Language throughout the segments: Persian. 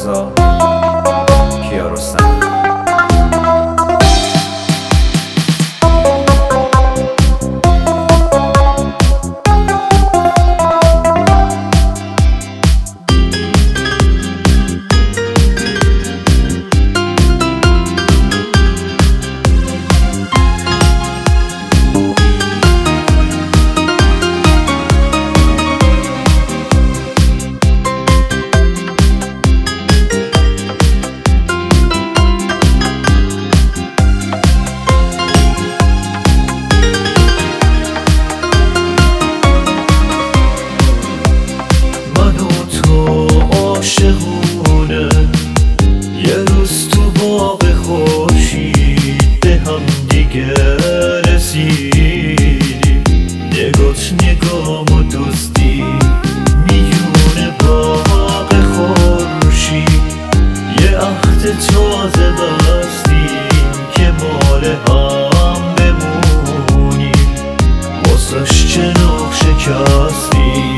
رضا، کیارستمی. یه روز تو باغ خورشید به هم دیگه رسیدیم، نگات نگام و دوستی میونه باغ خورشید. یه عهد تازه بستیم که مال هم بمونیم، واسش چراغ شکستیم.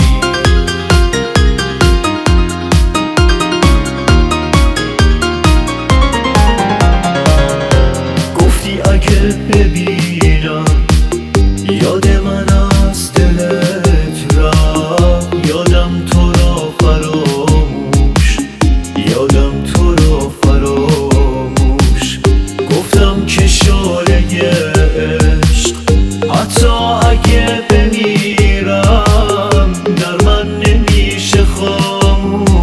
ببینم یاد من از دلت رفت، یادم تو را فراموش، یادم تو را فراموش. گفتم که شعله عشق حتی اگه بمیرم در من نمیشه خاموش.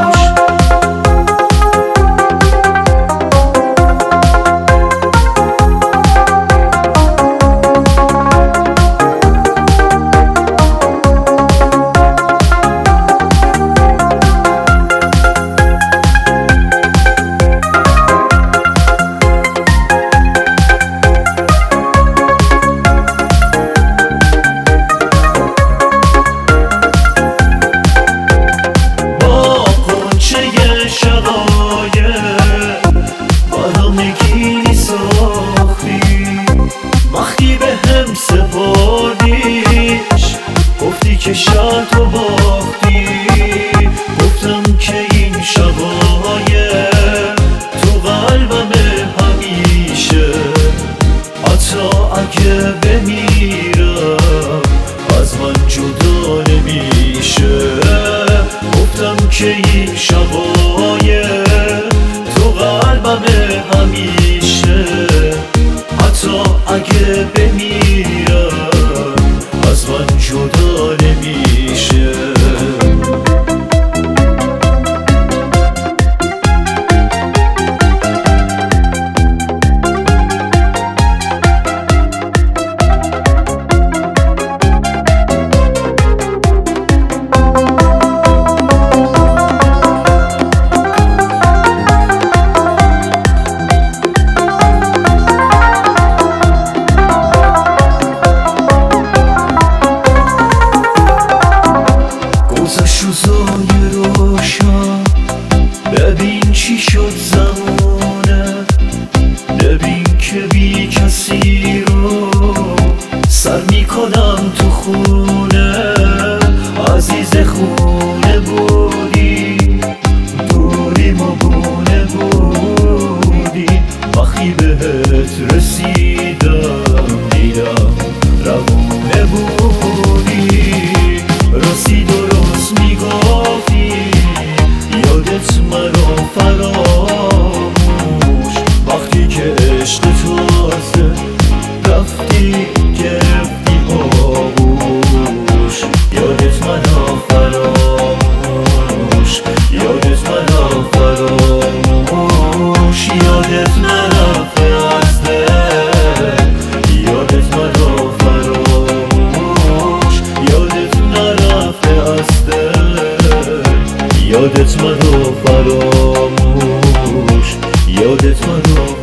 وقتی به هم سپردیش گفتی که شاید تو باختی، گفتم که این شبای تو قلبمه همیشه، حتی اگه بمیرم از من جدا نمیشه. گفتم که این شبای تو قلبمه همیشه، حتی اگه بمیرم از من جدا نمیشه. روزای روشن ببین چی شد زمانه، ببین که بی کسی رو سر میکنم تو خونه. عزیز خونه بودی، بودیم و بونه بودی، وقتی بهت رسیدم دیدم روونه بودی. راستی درست میگفتی یادت مرا فراموش، وقتی که عشق تازه رفتی گرفتی آغوش. یادت مرا فراموش، یادت مرا فراموش، یادت نرفته از دل، یادت مرا فراموش، یادت نرفته از دل، یادت مرا فراموش، یادت مرا